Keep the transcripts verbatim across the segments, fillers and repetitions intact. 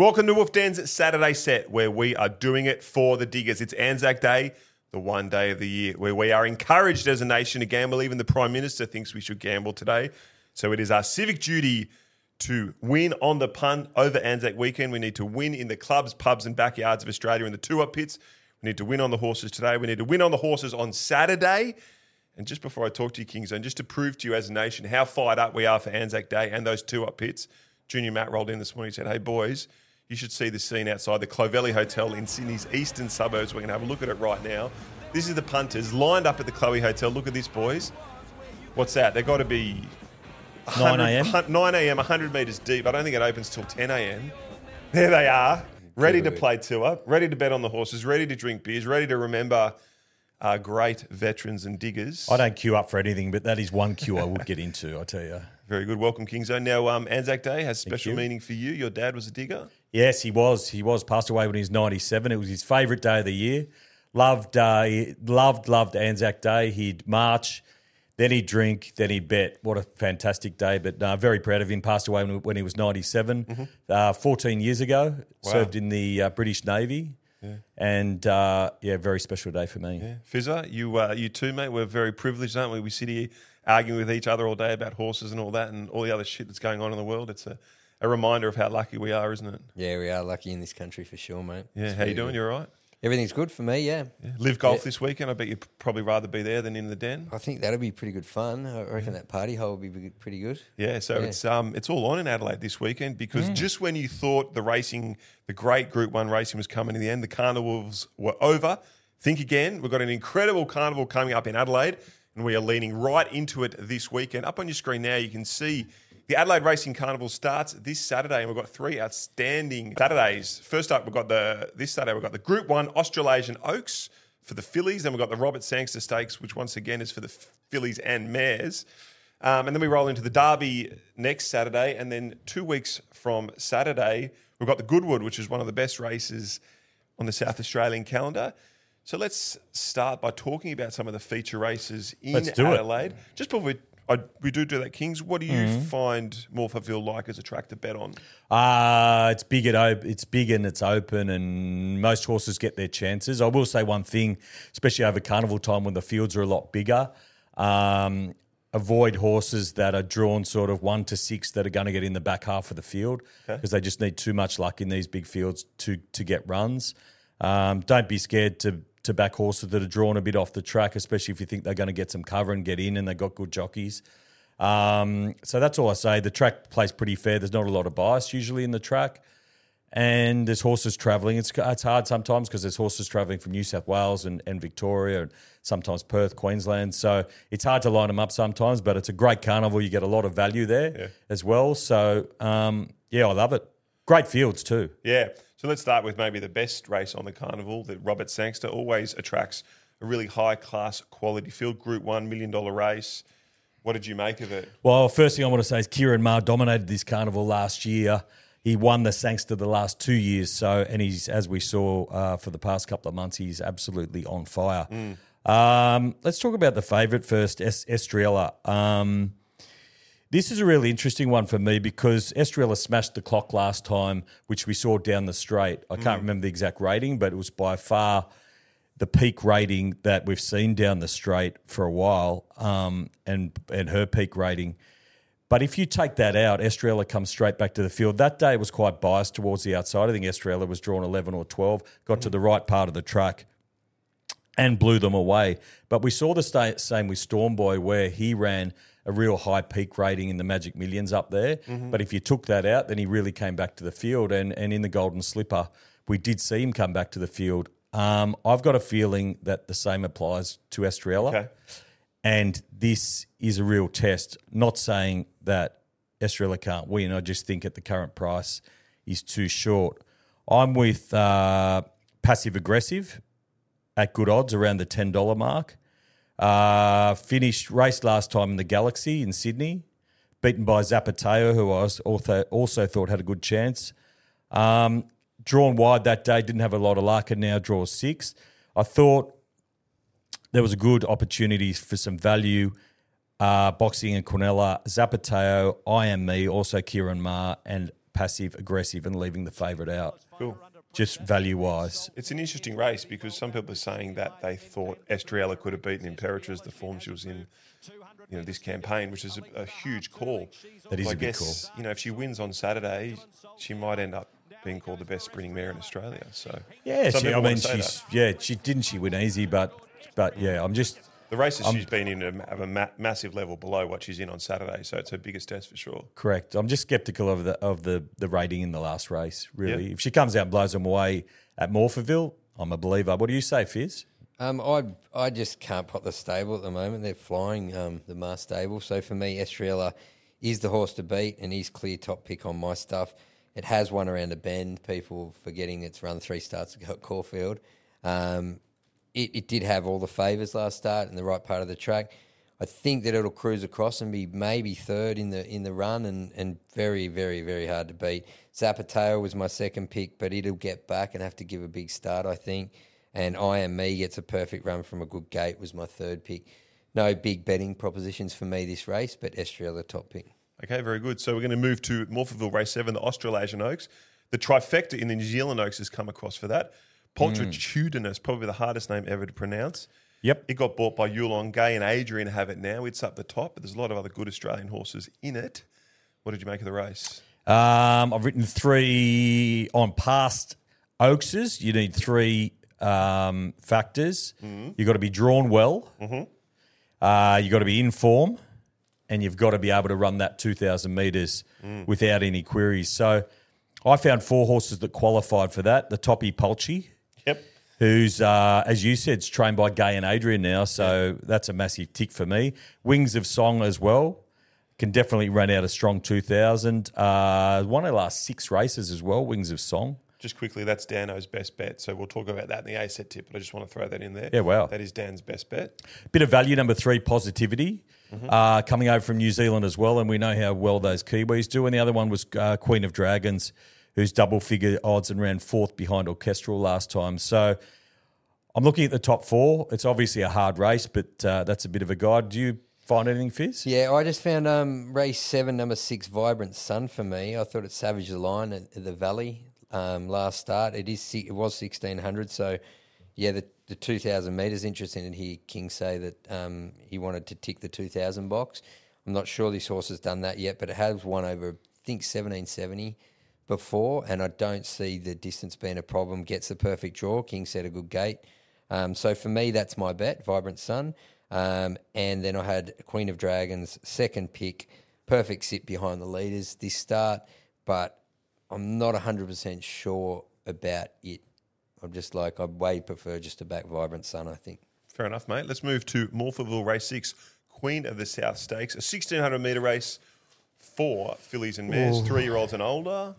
Welcome to Wolf Den's Saturday set, where we are doing it for the diggers. It's Anzac Day, the one day of the year where we are encouraged as a nation to gamble. Even the Prime Minister thinks we should gamble today. So it is our civic duty to win on the punt over Anzac weekend. We need to win in the clubs, pubs and backyards of Australia in the two-up pits. We need to win on the horses today. We need to win on the horses on Saturday. And just before I talk to you, Kingzone, just to prove to you as a nation how fired up we are for Anzac Day and those two-up pits, Junior Matt rolled in this morning and said, hey, boys, you should see the scene outside the Clovelly Hotel in Sydney's eastern suburbs. We're going to have a look at it right now. This is the punters lined up at the Chloe Hotel. Look at this, boys. What's that? They've got to be nine a.m. nine a.m., one hundred metres deep. I don't think it opens till ten a.m. There they are, ready to play two-up, ready to bet on the horses, ready to drink beers, ready to remember our great veterans and diggers. I don't queue up for anything, but that is one queue I would get into, I tell you. Very good. Welcome, Kingzone. Now, um, Anzac Day has special you. meaning for you. Your dad was a digger. Yes, he was. He was. Passed away when he was ninety-seven. It was his favourite day of the year. Loved, uh, he loved, loved Anzac Day. He'd march, then he'd drink, then he'd bet. What a fantastic day. But uh, very proud of him. Passed away when, when he was ninety-seven, mm-hmm. uh, fourteen years ago. Wow. Served in the uh, British Navy. Yeah. And, uh, yeah, very special day for me. Yeah. Fizzer, you uh, you too, mate. We're very privileged, aren't we? We sit here arguing with each other all day about horses and all that and all the other shit that's going on in the world. It's a, a reminder of how lucky we are, isn't it? Yeah, we are lucky in this country for sure, mate. Yeah, it's how you doing? good. You all right? Everything's good for me, yeah. yeah. Live golf yeah. this weekend. I bet you'd probably rather be there than in the den. I think that'll be pretty good fun. I reckon yeah. that party hole will be pretty good. Yeah, so yeah. it's um it's all on in Adelaide this weekend because mm. just when you thought the racing, the great Group One racing was coming in the end, the carnivals were over. Think again. We've got an incredible carnival coming up in Adelaide, and we are leaning right into it this weekend. Up on your screen now, you can see the Adelaide Racing Carnival starts this Saturday, and we've got three outstanding Saturdays. First up, we've got the this Saturday we've got the Group One Australasian Oaks for the fillies. Then we've got the Robert Sangster Stakes, which once again is for the fillies and mares. Um, and then we roll into the Derby next Saturday, and then two weeks from Saturday, we've got the Goodwood, which is one of the best races on the South Australian calendar. So let's start by talking about some of the feature races in let's do Adelaide. It. Just before we I, we do do that, Kings. What do you mm-hmm. find Morphettville like as a track to bet on? Uh, it's big, at op- it's big and it's open, and most horses get their chances. I will say one thing, especially over carnival time when the fields are a lot bigger, um, avoid horses that are drawn sort of one to six that are going to get in the back half of the field because okay. they just need too much luck in these big fields to to get runs. Um, don't be scared to to back horses that are drawn a bit off the track, especially if you think they're going to get some cover and get in and they've got good jockeys. Um, so that's all I say. The track plays pretty fair. There's not a lot of bias usually in the track. And there's horses travelling. It's it's hard sometimes because there's horses travelling from New South Wales and, and Victoria and sometimes Perth, Queensland. So it's hard to line them up sometimes, but it's a great carnival. You get a lot of value there yeah. as well. So, um, yeah, I love it. Great fields too. Yeah. So let's start with maybe the best race on the carnival. That Robert Sangster always attracts a really high-class quality field. Group one, million dollar race. What did you make of it? Well, first thing I want to say is Kieran Maher dominated this carnival last year. He won the Sangster the last two years. So, and he's, as we saw uh, for the past couple of months, he's absolutely on fire. Mm. Um, let's talk about the favourite first, es- Estrella. Um, This is a really interesting one for me because Estrella smashed the clock last time, which we saw down the straight. I can't mm. remember the exact rating, but it was by far the peak rating that we've seen down the straight for a while, um, and and her peak rating. But if you take that out, Estrella comes straight back to the field. That day it was quite biased towards the outside. I think Estrella was drawn eleven or twelve, got mm. to the right part of the track and blew them away. But we saw the same with Stormboy where he ran a real high peak rating in the Magic Millions up there. Mm-hmm. But if you took that out, then he really came back to the field. And, and in the Golden Slipper, we did see him come back to the field. Um, I've got a feeling that the same applies to Estrella. Okay. And this is a real test. Not saying that Estrella can't win. I just think at the current price is too short. I'm with uh, Passive Aggressive at good odds around the ten dollars mark. Uh, finished, raced last time in the Galaxy in Sydney, beaten by Zapateo, who I also, also thought had a good chance. Um, drawn wide that day, didn't have a lot of luck, and now draws six. I thought there was a good opportunity for some value. Uh, Boxing and Quinella, Zapateo, I Am Me, also Kieran Maher, and passive aggressive and leaving the favourite out. Cool. Just value wise. It's an interesting race because some people are saying that they thought Estrella could have beaten Imperatriz, the form she was in, you know, this campaign, which is a, a huge call. That is I a big guess, call. You know, if she wins on Saturday, she might end up being called the best sprinting mare in Australia. So Yeah, some she, I people mean, want to say she's that. yeah, she didn't she win easy, but but yeah, I'm just The races she's been in are of a ma- massive level below what she's in on Saturday, so it's her biggest test for sure. correct. I'm just sceptical of the of the the rating in the last race. Really, Yeah. if she comes out and blows them away at Morphettville, I'm a believer. What do you say, Fizz? Um, I I just can't pot the stable at the moment. They're flying um, the Mars stable. So for me, Estrella is the horse to beat and is clear top pick on my stuff. It has won around a bend. People forgetting it's run three starts ago at Caulfield. Um, it, it did have all the favours last start in the right part of the track. I think that it'll cruise across and be maybe third in the in the run and, and very, very, very hard to beat. Zapateo was my second pick, but it'll get back and have to give a big start, I think. And I Am Me gets a perfect run from a good gate was my third pick. No big betting propositions for me this race, but Estrella top pick. Okay, very good. So we're going to move to Morphettville Race seven, the Australasian Oaks. The trifecta in the New Zealand Oaks has come across for that. Poltritudinous, probably the hardest name ever to pronounce. Yep. It got bought by Yulong. Gay and Adrian have it now. It's up the top, but there's a lot of other good Australian horses in it. What did you make of the race? Um, I've written three on past Oakses. You need three um, factors. Mm-hmm. You've got to be drawn well. Mm-hmm. Uh, you've got to be in form. And you've got to be able to run that two thousand metres Mm. without any queries. So I found four horses that qualified for that. The Toppy Pulchy, Yep. who's, uh, as you said, is trained by Gay and Adrian now. So that's a massive tick for me. Wings of Song as well. Can definitely run out a strong two thousand. Uh, won the last six races as well, Wings of Song. Just quickly, that's Dano's best bet. So we'll talk about that in the A-set tip, but I just want to throw that in there. Yeah, wow. That is Dan's best bet. Bit of value, number three, Positivity, Mm-hmm. uh, coming over from New Zealand as well, and we know how well those Kiwis do. And the other one was uh, Queen of Dragons, who's double-figure odds and ran fourth behind Orchestral last time. So I'm looking at the top four. It's obviously a hard race, but uh, that's a bit of a guide. Do you find anything, Fizz? Yeah, I just found um, race seven, number six, Vibrant Sun for me. I thought it savaged the line at, at the Valley um, last start. It is si- it was sixteen hundred, so yeah, the, the two thousand metres. Interesting to hear King say that um, he wanted to tick the two thousand box. I'm not sure this horse has done that yet, but it has won over, I think, seventeen seventy before, and I don't see the distance being a problem. Gets the perfect draw. King set a good gate. Um, so for me, that's my bet, Vibrant Sun. Um, and then I had Queen of Dragons, second pick, perfect sit behind the leaders this start, but I'm not one hundred percent sure about it. I'm just like, I'd way prefer just to back Vibrant Sun, I think. Fair enough, mate. Let's move to Morphettville Race six, Queen of the South Stakes, a sixteen hundred metre race for fillies and mares, Ooh. three-year-olds and older.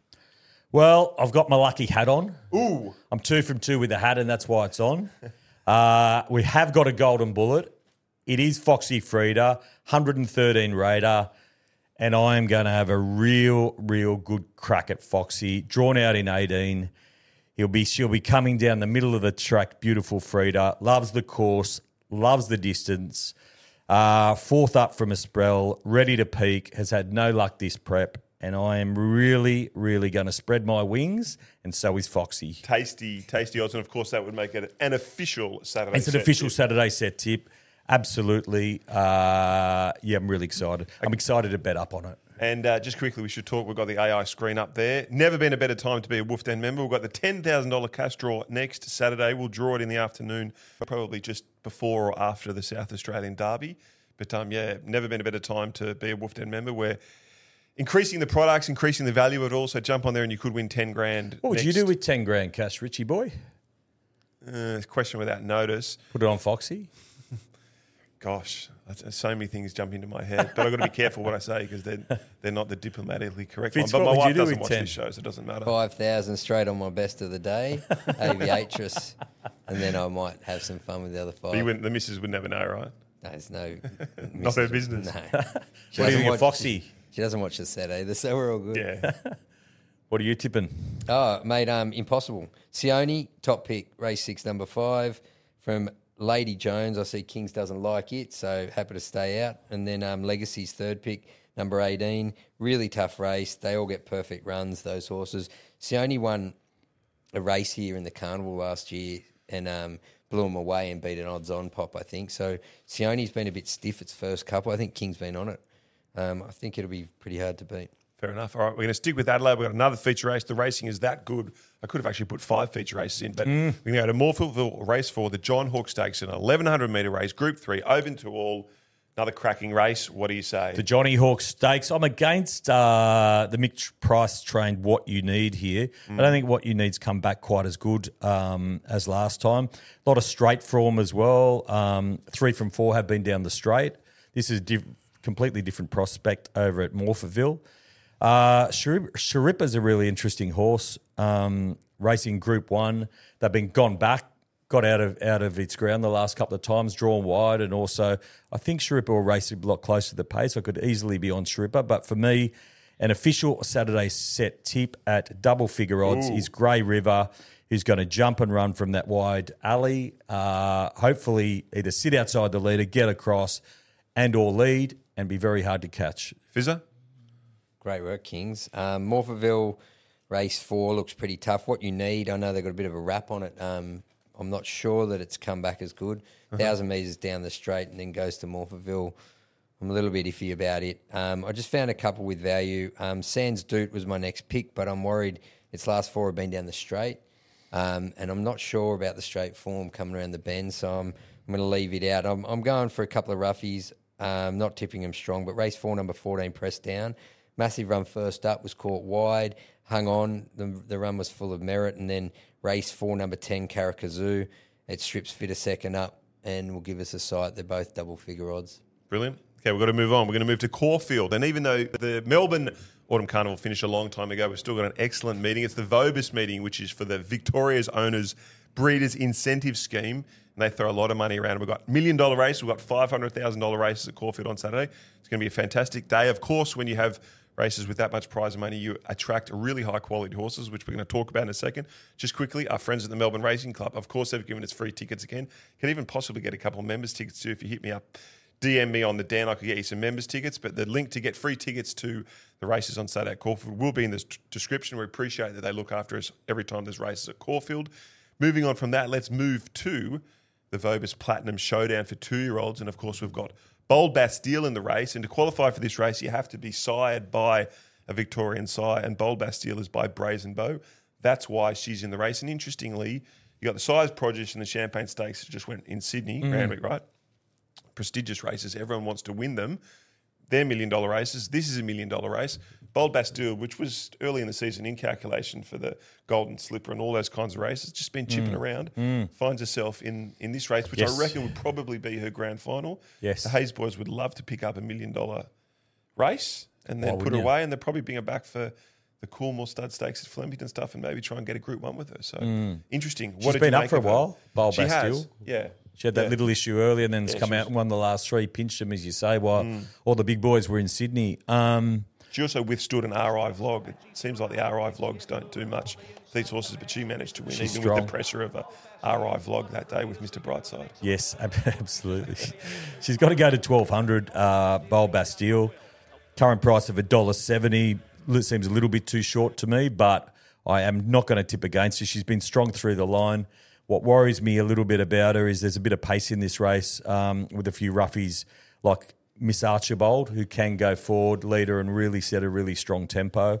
Well, I've got my lucky hat on. Ooh. I'm two from two with the hat, and that's why it's on. Uh, we have got a golden bullet. It is Foxy Frida, one hundred thirteen Raider, and I am going to have a real, real good crack at Foxy. Drawn out in eighteen. He'll be, she'll be coming down the middle of the track. Beautiful Frida. Loves the course. Loves the distance. Uh, fourth up from a sprell. Ready to peak. Has had no luck this prep. And I am really, really going to spread my wings, and so is Foxy. Tasty, tasty odds. And, of course, that would make it an official Saturday It's an set official tip. Saturday set tip. Absolutely. Uh, yeah, I'm really excited. I'm excited to bet up on it. And uh, just quickly, we should talk. We've got the A I screen up there. Never been a better time to be a Wolf Den member. We've got the ten thousand dollars cash draw next Saturday. We'll draw it in the afternoon, probably just before or after the South Australian Derby. But, um, yeah, never been a better time to be a Wolf Den member. We're increasing the products, increasing the value of it all. So jump on there and you could win ten grand. What would next. you do with ten grand cash, Richie boy? Uh, question without notice. Put it on Foxy? Gosh, that's- so many things jump into my head, but I've got to be careful what I say because they're, they're not the diplomatically correct Fitz, one. But what my would you wife do doesn't with watch ten? this show, so it doesn't matter. five thousand straight on my best of the day, Aviatrix, and then I might have some fun with the other But five. you wouldn't, the missus would never know, right? No, there's no... Not her business. No. What do you doesn't think of watch- Foxy? She, she doesn't watch the set either, so we're all good. Yeah. What are you tipping? Oh, mate, um, impossible. Sione, top pick, race six, number five, from Lady Jones, I see Kings doesn't like it, so happy to stay out. And then um, Legacy's third pick, number eighteen, really tough race. They all get perfect runs, those horses. Sione won a race here in the Carnival last year and um, blew them away and beat an odds-on pop, I think. So Sione's been a bit stiff its first couple. I think King's been on it. Um, I think it'll be pretty hard to beat. Fair enough. All right, we're going to stick with Adelaide. We've got another feature race. The racing is that good. I could have actually put five feature races in, but mm. we're going to go to Morpheville Race four, the John Hawke Stakes, an eleven hundred metre race, Group three, open to all. Another cracking race. What do you say? The Johnny Hawke Stakes. I'm against uh, the Mick Price trained What You Need here. Mm. I don't think What You Need's come back quite as good um, as last time. A lot of straight form as well. Um, three from four have been down the straight. This is a diff- completely different prospect over at Morpheville. Uh, Sharippa's a really interesting horse, um, racing Group One. They've been gone back, got out of out of its ground the last couple of times, drawn wide, and also I think Sharippa will race a lot closer to the pace. I could easily be on Sharippa, but for me, an official Saturday set tip at double figure odds Ooh. is Grey River, who's going to jump and run from that wide alley. Uh, hopefully, either sit outside the leader, get across, and or lead, and be very hard to catch. Fizzer? Great work, Kings. Um, Morpheville race four looks pretty tough. What You Need, I know they've got a bit of a wrap on it. Um, I'm not sure that it's come back as good. Uh-huh. one thousand metres down the straight and then goes to Morpheville. I'm a little bit iffy about it. Um, I just found a couple with value. Um, Sands Doot was my next pick, but I'm worried its last four have been down the straight. Um, and I'm not sure about the straight form coming around the bend, so I'm, I'm going to leave it out. I'm, I'm going for a couple of roughies, um, not tipping them strong, but race four, number fourteen, Pressed Down. Massive run first up, was caught wide, hung on. The, the run was full of merit. And then race four, number ten, Karakazoo. It strips fit a second up and will give us a sight. They're both double figure odds. Brilliant. Okay, we've got to move on. We're going to move to Caulfield. And even though the Melbourne Autumn Carnival finished a long time ago, we've still got an excellent meeting. It's the Vobis meeting, which is for the Victoria's Owners Breeders Incentive Scheme. And they throw a lot of money around. We've got million dollar race. We've got five hundred thousand dollars races at Caulfield on Saturday. It's going to be a fantastic day. Of course, when you have races with that much prize money, you attract really high quality horses, which we're going to talk about in a second. Just quickly, our friends at the Melbourne Racing Club, of course, they've given us free tickets again. Can even possibly get a couple of members tickets too if you hit me up. D M me on the Dan, I could get you some members tickets, but the link to get free tickets to the races on Saturday at Caulfield will be in the t- description. We appreciate that they look after us every time there's races at Caulfield. Moving on from that, let's move to the Vobis Platinum Showdown for two-year-olds. And, of course, we've got Bold Bastille in the race. And to qualify for this race, you have to be sired by a Victorian sire, and Bold Bastille is by Brazen Bow. That's why she's in the race. And interestingly, you got the Sires Prodigious and the Champagne Stakes that just went in Sydney, mm. Randwick, right? Prestigious races. Everyone wants to win them. They're million-dollar races. This is a million-dollar race. Bold Bastille, which was early in the season in calculation for the Golden Slipper and all those kinds of races, just been chipping mm. around, mm. finds herself in, in this race, which yes. I reckon would probably be her grand final. Yes. The Hayes boys would love to pick up a million-dollar race and then Why put her away, and they'll probably bring her back for the Coolmore Stud Stakes at Flemington stuff and maybe try and get a Group One with her. So, mm. interesting. She's what been up for a while, Bold she Bastille. Has, yeah. She had that yeah. little issue earlier and then has yeah, come out and won the last three, pinched them, as you say, while mm. all the big boys were in Sydney. Um, she also withstood an R I vlog. It seems like the R I vlogs don't do much for these horses, but she managed to win, even strong. with the pressure of a R I vlog that day with Mister Brightside. Yes, absolutely. She's got to go to twelve hundred, uh, Bold Bastille. Current price of one dollar seventy seems a little bit too short to me, but I am not going to tip against her. She's been strong through the line. What worries me a little bit about her is there's a bit of pace in this race um, with a few roughies like Miss Archibald, who can go forward, lead her and really set a really strong tempo.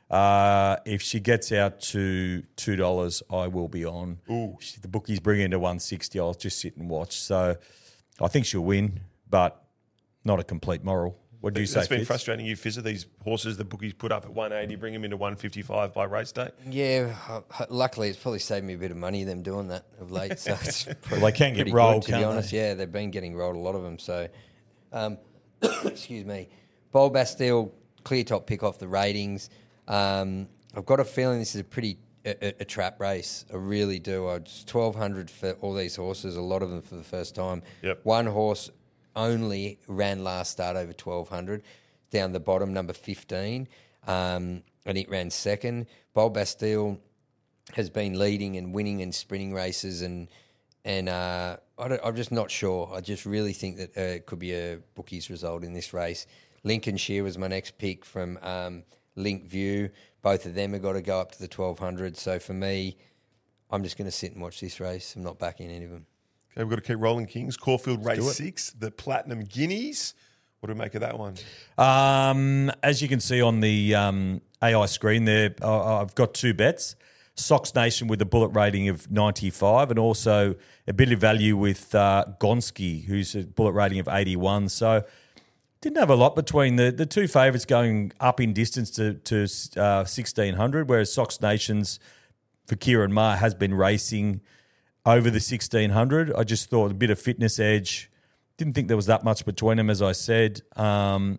Uh, if she gets out to two dollars, I will be on. Ooh. If the bookies bring her to one sixty, I'll just sit and watch. So I think she'll win, but not a complete moral. What do you say, It's been Fitz? frustrating, you, Fizzer. These horses the bookies put up at one eighty, bring them into one fifty-five by race day. Yeah, uh, luckily it's probably saved me a bit of money, them doing that of late. So it's well, they can get pretty rolled, good, to can't be honest. they? Yeah, they've been getting rolled, a lot of them. So, um, excuse me. Bold Bastille, clear top pick off the ratings. Um, I've got a feeling this is a pretty a, a trap race. I really do. It's twelve hundred for all these horses, a lot of them for the first time. Yep. One horse only ran last start over twelve hundred. Down the bottom, number fifteen, um, and it ran second. Bold Bastille has been leading and winning in sprinting races and and uh, I don't, I'm just not sure. I just really think that uh, it could be a bookies result in this race. Lincolnshire was my next pick from um, Link View. Both of them have got to go up to the twelve hundred. So for me, I'm just going to sit and watch this race. I'm not backing any of them. Okay, we've got to keep rolling, Kings. Caulfield Race six, the Platinum Guineas. What do we make of that one? Um, as you can see on the um, A I screen there, uh, I've got two bets. Sox Nation with a bullet rating of ninety-five, and also a bit of value with uh, Gonski, who's a bullet rating of eighty-one. So didn't have a lot between the, the two favourites going up in distance to, to uh, sixteen hundred, whereas Sox Nations for Kieran Maher has been racing over the sixteen hundred. I just thought a bit of fitness edge. Didn't think there was that much between them, as I said. Um,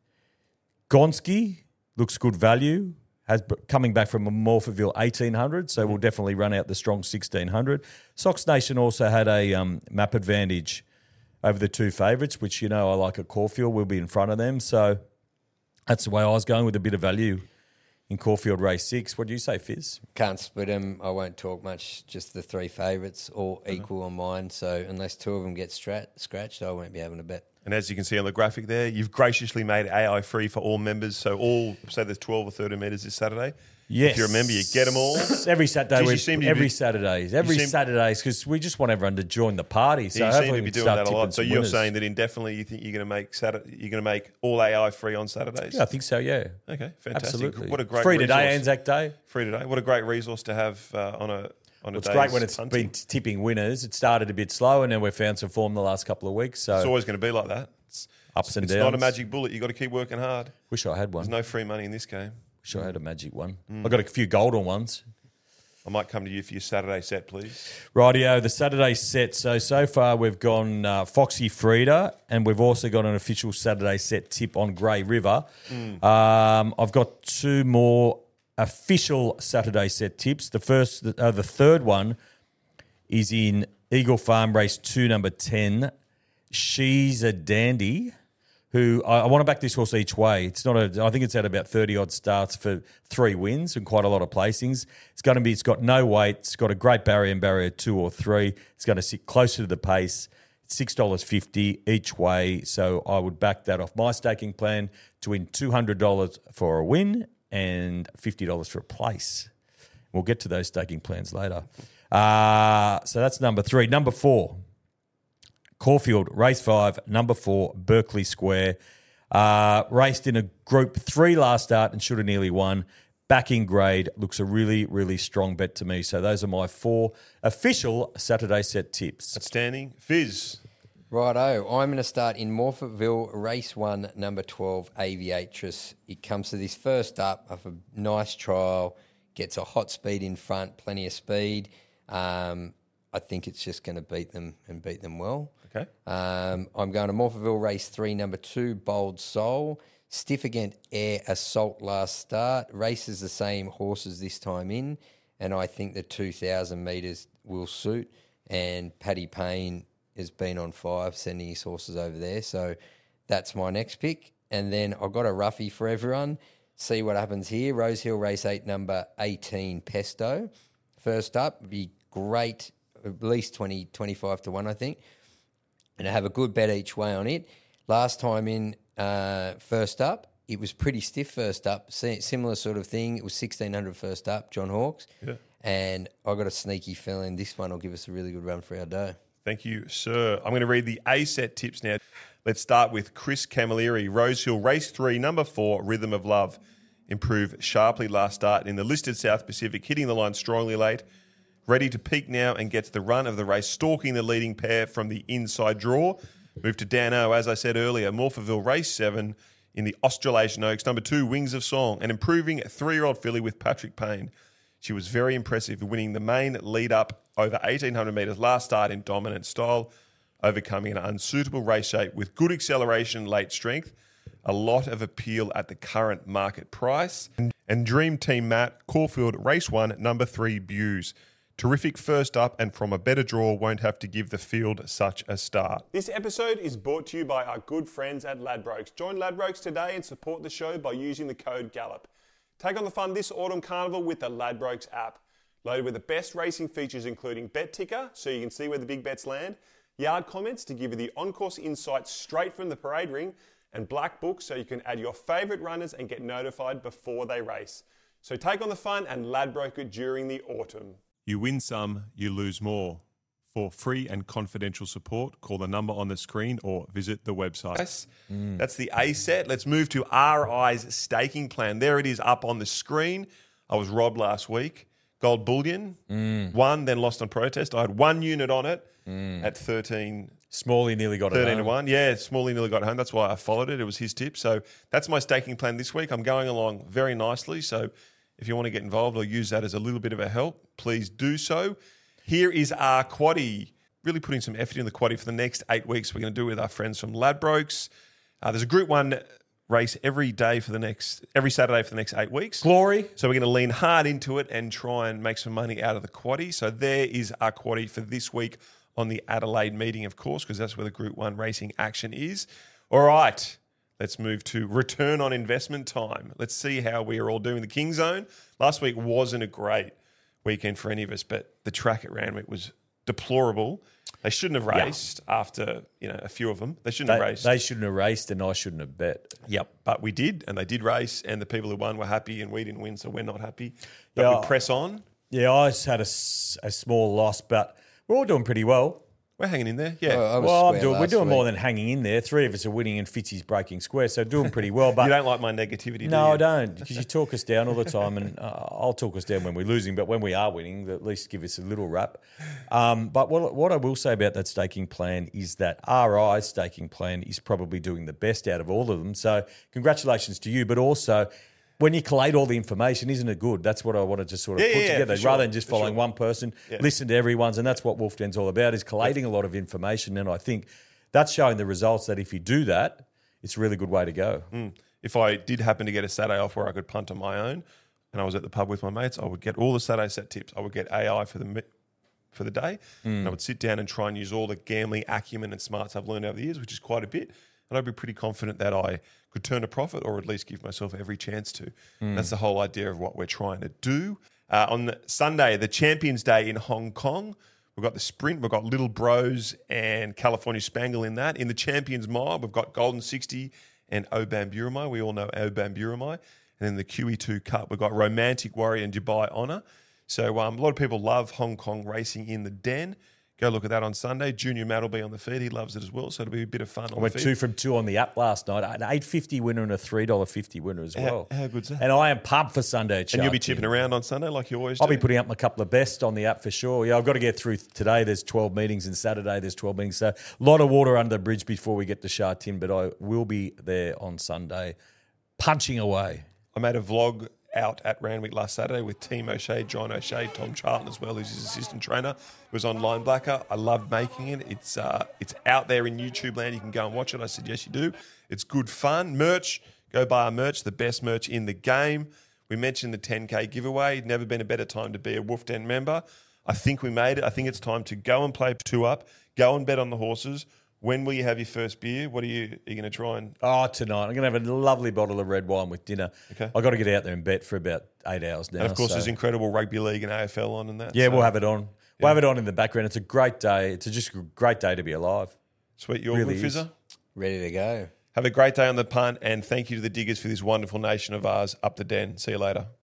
Gonski looks good value. Has coming back from a Morphettville eighteen hundred, so we'll definitely run out the strong sixteen hundred. Sox Nation also had a um, map advantage over the two favourites, which, you know, I like at Caulfield. We'll be in front of them. So that's the way I was going, with a bit of value in Caulfield Race six. What do you say, Fizz? Can't split them. I won't talk much. Just the three favourites, all Mm-hmm. equal on mine. So unless two of them get strat- scratched, I won't be having a bet. And as you can see on the graphic there, you've graciously made A I free for all members. So all, say there's twelve or thirteen metres this Saturday. Yes. If you remember, you get them all. Every Saturday, Geez, you we, seem to every be- Saturdays, every seem- Saturdays, because we just want everyone to join the party. So you seem hopefully to we be can doing start that a tipping lot. So some you're winners. saying that indefinitely you think you're going to make Saturday, you're going to make all A I free on Saturdays? Yeah, I think so, yeah. Okay, fantastic. Absolutely. What a great Free today, resource. Anzac Day. Free today. What a great resource to have uh, on a on a It's day's great when it's hunting. been tipping winners. It started a bit slow, and then we found some form the last couple of weeks. So It's always going to be like that. It's, ups and it's downs. not a magic bullet. You've got to keep working hard. Wish I had one. There's no free money in this game. Wish I had a magic one. Mm. I got a few golden ones. I might come to you for your Saturday set, please. Rightio, the Saturday set. So, so far we've gone uh, Foxy Frida, and we've also got an official Saturday set tip on Grey River. Mm. Um, I've got two more official Saturday set tips. The first, uh, the third one is in Eagle Farm Race two, number ten. She's a Dandy, who I, I want to back this horse each way. It's not a. I think it's had about thirty odd starts for three wins and quite a lot of placings. It's going to be. It's got no weight. It's got a great barrier in barrier two or three. It's going to sit closer to the pace. It's six dollars fifty each way. So I would back that off my staking plan to win two hundred dollars for a win and fifty dollars for a place. We'll get to those staking plans later. Uh, so that's number three. Number four. Caulfield, race five, number four, Berkeley Square. Uh, raced in a group three last start and should have nearly won. Back in grade, looks a really, really strong bet to me. So those are my four official Saturday set tips. Outstanding. Fizz. Righto, I'm going to start in Morphettville, race one, number twelve, Aviatrix. It comes to this first up of a nice trial, gets a hot speed in front, plenty of speed. Um, I think it's just going to beat them and beat them well. Okay. Um, I'm going to Morphettville, race three, number two, Bold Soul. Stiff against Air Assault last start. Races the same horses this time in, and I think the two thousand metres will suit. And Paddy Payne has been on fire, sending his horses over there. So that's my next pick. And then I've got a roughie for everyone. See what happens here. Rosehill, race eight, number eighteen, Pesto. First up, be great, at least twenty, twenty-five to one, I think. And I have a good bet each way on it. Last time in uh, first up, it was pretty stiff first up. Similar sort of thing. It was sixteen hundred first up, John Hawkes. Yeah. And I got a sneaky feeling this one will give us a really good run for our dough. Thank you, sir. I'm going to read the A-set tips now. Let's start with Chris Camilleri. Rosehill, race three, number four, Rhythm of Love. Improved sharply last start in the listed South Pacific, hitting the line strongly late. Ready to peak now and gets the run of the race, stalking the leading pair from the inside draw. Move to Dan O, as I said earlier, Morphettville, race seven in the Australasian Oaks. Number two, Wings of Song, an improving three-year-old filly with Patrick Payne. She was very impressive, winning the main lead-up over eighteen hundred metres last start in dominant style, overcoming an unsuitable race shape with good acceleration, late strength, a lot of appeal at the current market price. And Dream Team Matt, Caulfield, race one, number three, Buse. Terrific first up, and from a better draw, won't have to give the field such a start. This episode is brought to you by our good friends at Ladbrokes. Join Ladbrokes today and support the show by using the code GALLOP. Take on the fun this autumn carnival with the Ladbrokes app. Loaded with the best racing features including Bet Ticker, so you can see where the big bets land, Yard Comments to give you the on-course insights straight from the parade ring, and Black Book so you can add your favourite runners and get notified before they race. So take on the fun and Ladbroke it during the autumn. You win some, you lose more. For free and confidential support, call the number on the screen or visit the website. Yes. Mm. That's the A set. Let's move to R I's staking plan. There it is up on the screen. I was robbed last week. Gold bullion, mm. won, then lost on protest. I had one unit on it mm. at thirteen. Smalley nearly got it thirteen home. to one. Yeah, Smalley nearly got it home. That's why I followed it. It was his tip. So that's my staking plan this week. I'm going along very nicely. So if you want to get involved or use that as a little bit of a help, please do so. Here is our quaddie. Really putting some effort in the quaddie for the next eight weeks. We're going to do it with our friends from Ladbrokes. Uh, there's a Group One race every day for the next, every Saturday for the next eight weeks. Glory. So we're going to lean hard into it and try and make some money out of the quaddie. So there is our quaddie for this week on the Adelaide meeting, of course, because that's where the Group One racing action is. All right. Let's move to return on investment time. Let's see how we are all doing. The King Zone last week wasn't a great weekend for any of us, but the track at Randwick was deplorable. They shouldn't have raced yeah. after, you know, a few of them. They shouldn't they, have raced. They shouldn't have raced and I shouldn't have bet. Yep, but we did, and they did race, and the people who won were happy, and we didn't win, so we're not happy. But yeah, we press on. Yeah, I just had a, a small loss, but we're all doing pretty well. We're hanging in there, yeah. Oh, well, I'm doing, we're doing week. more than hanging in there. Three of us are winning and Fitzy's breaking square, so doing pretty well. But you don't like my negativity, do No, you? I don't, because you talk us down all the time, and uh, I'll talk us down when we're losing, but when we are winning, at least give us a little rap. Um, but what, what I will say about that staking plan is that R I's staking plan is probably doing the best out of all of them. So congratulations to you, but also when you collate all the information, isn't it good? That's what I wanted to sort of yeah, put yeah, together. sure, Rather than just following sure. one person, yeah. listen to everyone's, and that's what Wolf Den's all about, is collating yeah. a lot of information. And I think that's showing the results that if you do that, it's a really good way to go. Mm. If I did happen to get a Saturday off where I could punt on my own and I was at the pub with my mates, I would get all the Saturday set tips. I would get A I for the for the day, mm. and I would sit down and try and use all the gambling acumen and smarts I've learned over the years, which is quite a bit. And I'd be pretty confident that I could turn a profit or at least give myself every chance to. Mm. That's the whole idea of what we're trying to do. Uh, on the Sunday, the Champions Day in Hong Kong, we've got the sprint, we've got Little Bros and California Spangle in that. In the Champions Mile, we've got Golden sixty and Obam Burumai. We all know Obam Burumai. And in the Q E two Cup, we've got Romantic Warrior and Dubai Honour. So um, a lot of people love Hong Kong racing in the Den. Go look at that on Sunday. Junior Matt will be on the feed. He loves it as well, so it'll be a bit of fun on I went the feed. two from two on the app last night. An eight fifty winner and a three dollars fifty winner as well. How, how good's that? And I am pumped for Sunday. And you'll be chipping around on Sunday like you always I'll do? be putting up my couple of best on the app for sure. Yeah, I've got to get through today. There's twelve meetings, and Saturday there's twelve meetings. So a lot of water under the bridge before we get to Sha Tin, but I will be there on Sunday punching away. I made a vlog out at Randwick last Saturday with Team O'Shea, John O'Shea, Tom Charlton as well, who's his assistant trainer. It was on Line Blacker. I love making it. It's uh, it's out there in YouTube land. You can go and watch it. I said, yes, you do. It's good fun. Merch, go buy our merch, the best merch in the game. We mentioned the ten K giveaway. Never been a better time to be a Wolf Den member. I think we made it. I think it's time to go and play two up, go and bet on the horses. When will you have your first beer? What are you, are you going to try and... Oh, tonight. I'm going to have a lovely bottle of red wine with dinner. Okay. I've got to get out there and bet for about eight hours now. And of course, so. there's incredible rugby league and A F L on and that. Yeah, so. we'll have it on. We'll yeah. have it on in the background. It's a great day. It's a just a great day to be alive. Sweet. You're really good, Fizzer? Ready to go. Have a great day on the punt, and thank you to the Diggers for this wonderful nation of ours up the Den. See you later.